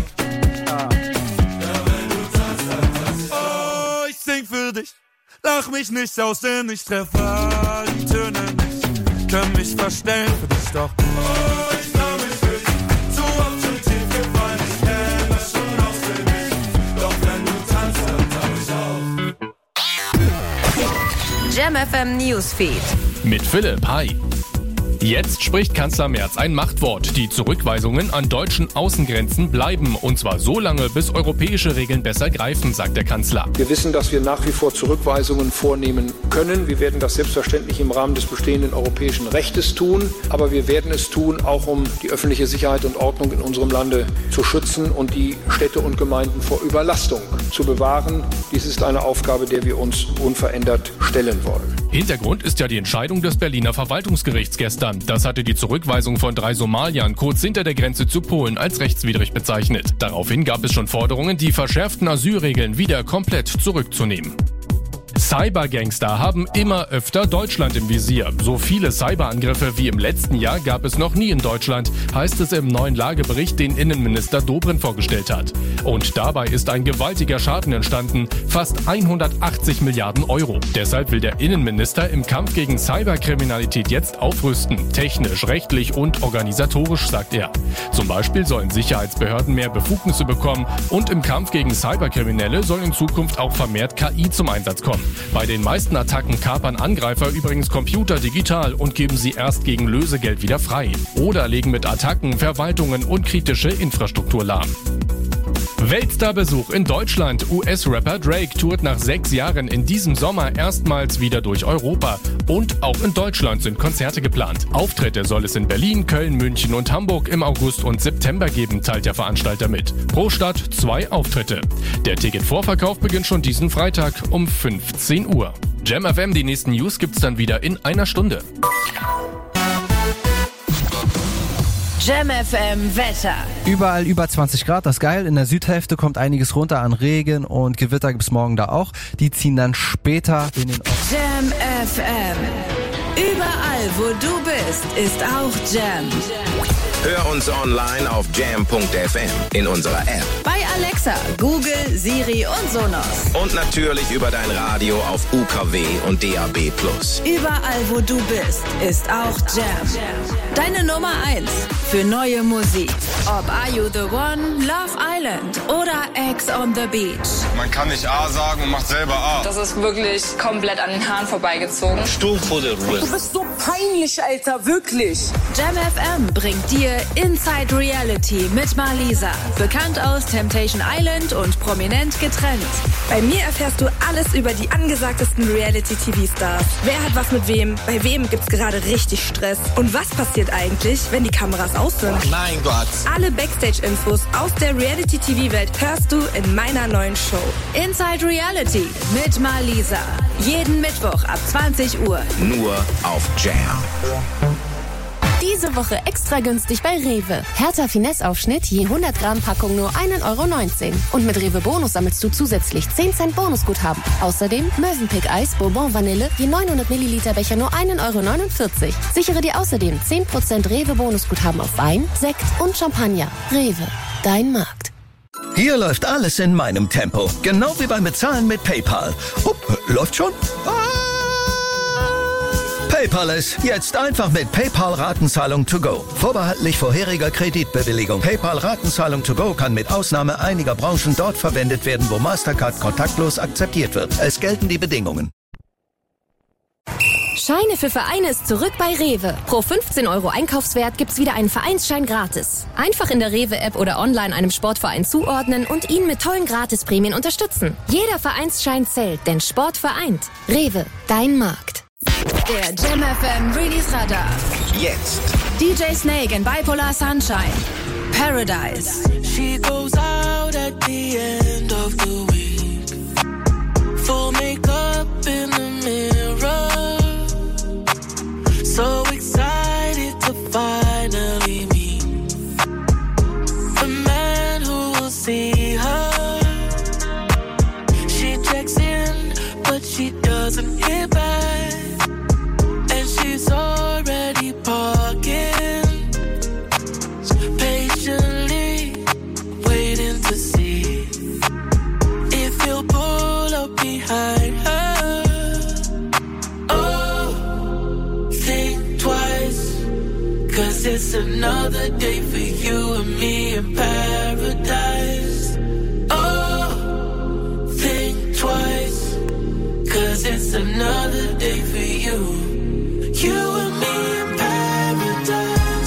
Lach mich nicht aus, denn ich treffe all die Töne nicht. Können mich verstellen für dich, doch oh, ich trau mich nicht. Zu oft schon tief gefallen, ich kenn das schon auswendig. Doch wenn du tanzt, dann tauch ich auf. Jam F M Newsfeed. Mit Philipp, hi. Jetzt spricht Kanzler Merz ein Machtwort. Die Zurückweisungen an deutschen Außengrenzen bleiben. Und zwar so lange, bis europäische Regeln besser greifen, sagt der Kanzler. Wir wissen, dass wir nach wie vor Zurückweisungen vornehmen können. Wir werden das selbstverständlich im Rahmen des bestehenden europäischen Rechtes tun. Aber wir werden es tun, auch um die öffentliche Sicherheit und Ordnung in unserem Lande zu schützen und die Städte und Gemeinden vor Überlastung zu bewahren. Dies ist eine Aufgabe, der wir uns unverändert stellen wollen. Hintergrund ist ja die Entscheidung des Berliner Verwaltungsgerichts gestern. Das hatte die Zurückweisung von drei Somaliern kurz hinter der Grenze zu Polen als rechtswidrig bezeichnet. Daraufhin gab es schon Forderungen, die verschärften Asylregeln wieder komplett zurückzunehmen. Cybergangster haben immer öfter Deutschland im Visier. So viele Cyberangriffe wie im letzten Jahr gab es noch nie in Deutschland, heißt es im neuen Lagebericht, den Innenminister Dobrindt vorgestellt hat. Und dabei ist ein gewaltiger Schaden entstanden, fast hundertachtzig Milliarden Euro. Deshalb will der Innenminister im Kampf gegen Cyberkriminalität jetzt aufrüsten, technisch, rechtlich und organisatorisch, sagt er. Zum Beispiel sollen Sicherheitsbehörden mehr Befugnisse bekommen und im Kampf gegen Cyberkriminelle soll in Zukunft auch vermehrt K I zum Einsatz kommen. Bei den meisten Attacken kapern Angreifer übrigens Computer digital und geben sie erst gegen Lösegeld wieder frei. Oder legen mit Attacken Verwaltungen und kritische Infrastruktur lahm. Weltstarbesuch in Deutschland. U S-Rapper Drake tourt nach sechs Jahren in diesem Sommer erstmals wieder durch Europa. Und auch in Deutschland sind Konzerte geplant. Auftritte soll es in Berlin, Köln, München und Hamburg im August und September geben, teilt der Veranstalter mit. Pro Stadt zwei Auftritte. Der Ticketvorverkauf beginnt schon diesen Freitag um fünfzehn Uhr. Jam F M, die nächsten News gibt's dann wieder in einer Stunde. Jam F M Wetter. Überall über zwanzig Grad, das ist geil. In der Südhälfte kommt einiges runter an Regen und Gewitter gibt's morgen da auch. Die ziehen dann später in den Osten. Jam F M. Überall, wo du bist, ist auch Jam. Hör uns online auf jam punkt f m, in unserer App, Bei Alexa, Google, Siri und Sonos. und natürlich über dein Radio auf U K W und D A B plus. Überall, wo du bist, ist auch Jam. Deine Nummer eins für neue Musik. Ob Are You The One, Love Island oder Ex on the Beach. Man kann nicht A sagen und macht selber A. Das ist wirklich komplett an den Haaren vorbeigezogen. Sturm vor der Ruhe. Du bist so peinlich, Alter, wirklich. Jam F M bringt dir Inside Reality mit Marlisa. Bekannt aus Temptation Island und prominent getrennt. Bei mir erfährst du alles über die angesagtesten Reality-T V-Stars. Wer hat was mit wem? Bei wem gibt's gerade richtig Stress? Und was passiert eigentlich, wenn die Kameras aus sind? Mein Gott. Alle Backstage-Infos aus der Reality-T V-Welt hörst du in meiner neuen Show. Inside Reality mit Marlisa. Jeden Mittwoch ab zwanzig Uhr. Nur auf Jam. Diese Woche extra günstig bei Rewe. Hertha Finesse-Aufschnitt je hundert Gramm Packung nur ein Euro neunzehn. Und mit Rewe Bonus sammelst du zusätzlich zehn Cent Bonusguthaben. Außerdem Mövenpick Eis Bourbon Vanille je neunhundert Milliliter Becher nur ein Euro neunundvierzig. Sichere dir außerdem zehn Prozent Rewe Bonusguthaben auf Wein, Sekt und Champagner. Rewe, dein Markt. Hier läuft alles in meinem Tempo. Genau wie beim Bezahlen mit PayPal. Upp, läuft schon? Ah! PayPal ist jetzt einfach mit PayPal-Ratenzahlung to go. Vorbehaltlich vorheriger Kreditbewilligung. PayPal-Ratenzahlung to go kann mit Ausnahme einiger Branchen dort verwendet werden, wo Mastercard kontaktlos akzeptiert wird. Es gelten die Bedingungen. Scheine für Vereine ist zurück bei Rewe. Pro fünfzehn Euro Einkaufswert gibt's wieder einen Vereinsschein gratis. Einfach in der Rewe-App oder online einem Sportverein zuordnen und ihn mit tollen Gratisprämien unterstützen. Jeder Vereinsschein zählt, denn Sport vereint. Rewe, dein Markt. Der Jam F M Release Radar. Jetzt. D J Snake in Bipolar Sunshine. Paradise. She goes out at the end of the week. Full makeup in the mirror. So excited to finally meet the man who will see her. She checks in, but she doesn't hear back. And she's already parking, patiently waiting to see if he'll pull up behind her. Oh, think twice, 'cause it's another day for you and me in paradise. Oh, think twice, 'cause it's another day for you. You and me in paradise.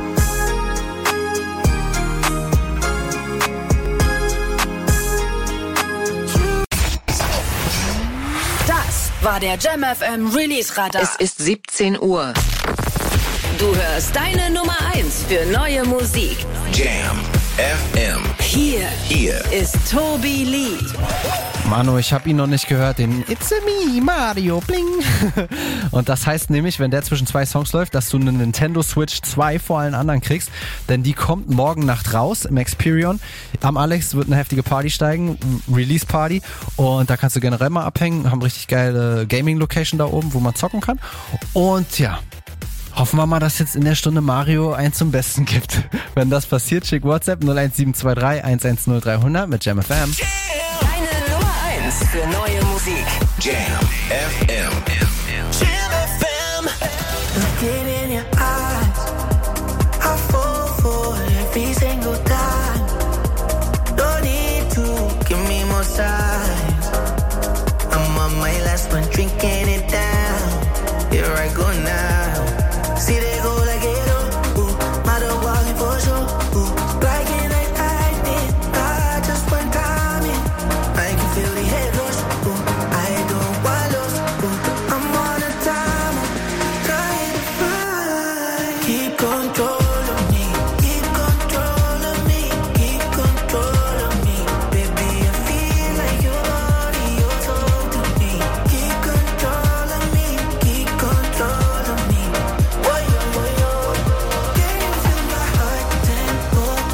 Das war der Jam F M Release Radar. Es ist siebzehn Uhr. Du hörst deine Nummer eins für neue Musik. Jam F M. Hier, Hier ist Toby Lee. Manu, ich habe ihn noch nicht gehört, den It's a Me, Mario, bling. Und das heißt nämlich, wenn der zwischen zwei Songs läuft, dass du eine Nintendo Switch zwei vor allen anderen kriegst, denn die kommt morgen Nacht raus im Experion. Am Alex wird eine heftige Party steigen, Release Party, und da kannst du generell mal abhängen, haben richtig geile Gaming-Location da oben, wo man zocken kann. Und ja, hoffen wir mal, dass jetzt in der Stunde Mario eins zum Besten gibt. Wenn das passiert, schick WhatsApp null eins sieben zwei drei eins eins null drei null null mit Jam F M. Deine Nummer eins für neue Musik. Jam F M. Jam F M. Looking in your eyes, I fall for every single time. Don't need to give me more signs. I'm on my last one, drinking it down. Here I go now. See they go like it, oh, ooh, matter walking for sure, ooh, like it, like I did, I just one time in, I can feel the head rush, ooh, I don't want lost, ooh, I'm on a time, trying to find, keep control of me, keep control of me, keep control of me, baby, I feel like your body, your soul to me, keep control of me, keep control of me. Can you feel my heart tempo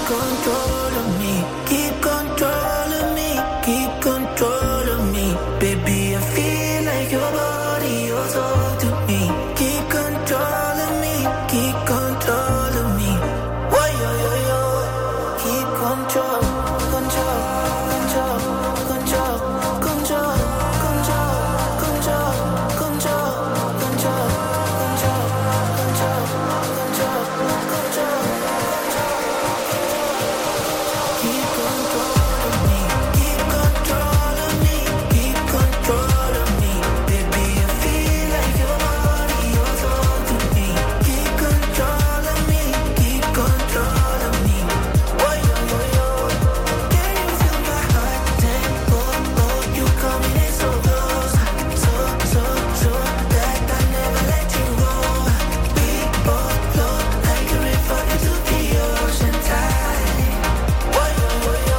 control of me, keep control of me, keep control of me. Baby, I feel like your body owes all to me. Keep control of me, keep control of me. Whoa, yo, yo, yo. Keep control, control, control, control, control, control, control, control, control, control, control, control, control. Keep control of me, keep control of me, keep control of me. Baby, I feel like your body owes all to me. Keep control of me, keep control of me. Whoa, yo, yo, yo. Can you feel my heart tempo? Oh, you coming in so close, so, so, so that I never let you go. We both float like a river into the ocean tide. Whoa, yo, yo, yo.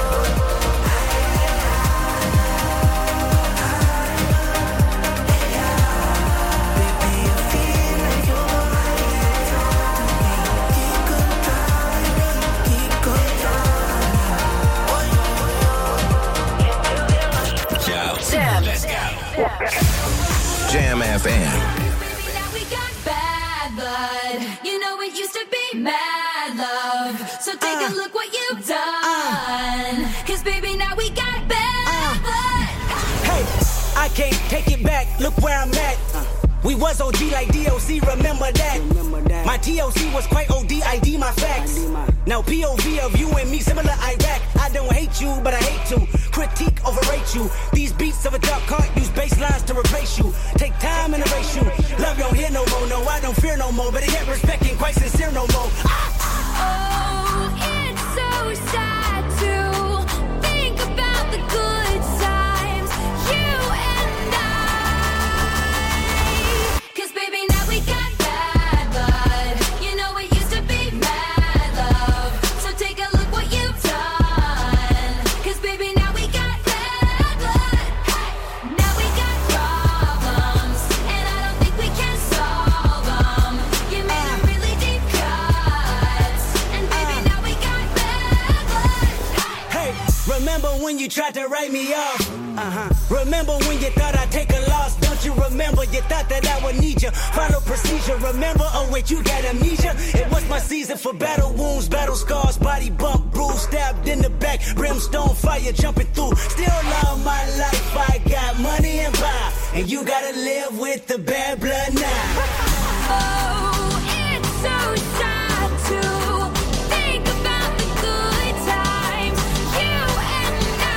Baby, I feel like your body is all to me. Keep control of me, keep control of me. Whoa, yo, yo, yo. Jam. Let's go. Jam F M. Bad blood, you know it used to be mad love. So take a look what you've done. Cause baby, now we got bad blood. Hey, I can't take it back. Look where I'm at. We was O G like D O C, remember that. My T O C was quite O D, I D my facts. Now P O V of you and me, similar Iraq. I don't hate you, but I hate to critique, overrate you. These beats of a dark cart use bass lines to replace you. Take time and erase you. Love don't hear no more, no, I don't fear no more. But I get respect ain't quite sincere no more. Oh, it's so sad to think about the good times, you and I. Cause baby, now we got bad blood. You know it used to be mad love. So take a look what you've done. Cause baby, now we got bad blood. Now we got problems, and I don't think we can solve them. You made a really deep cut, and baby, now we got bad blood. Hey, remember when you tried to write me off? Uh-huh. Remember when you thought I'd take a loss? Don't you remember? You thought that I would need you. Follow procedure. Remember? Oh wait, you got amnesia. It was my season for battle wounds, battle scars, body bump, bruise, stabbed in the back, brimstone fire jumping through. Still love my life. I got money and power, and you gotta live with the bad blood now. Oh, it's so sad to think about the good times, you and I.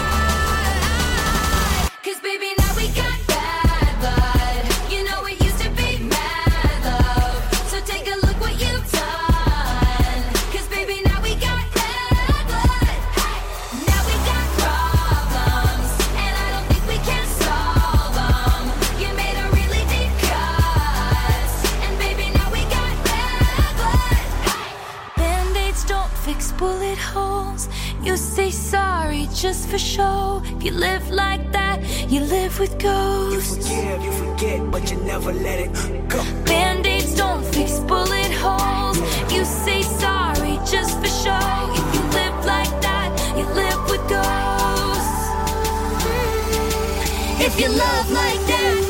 Cause baby, now we got bad blood. You know it used to be mad love. So take a look what you've done. Cause baby, now we got bad blood. Now we got problems, and I don't think we can solve them. You made a really deep cut, and baby, now we got bad blood. Band-aids don't fix bullet holes. You say sorry just for show. If you live like that, you live with ghosts. You forgive, you forget, but you never let it go. Band-aids don't fix bullet holes. You say sorry just for show. If you live like that, you live with ghosts. Mm. If you love like that,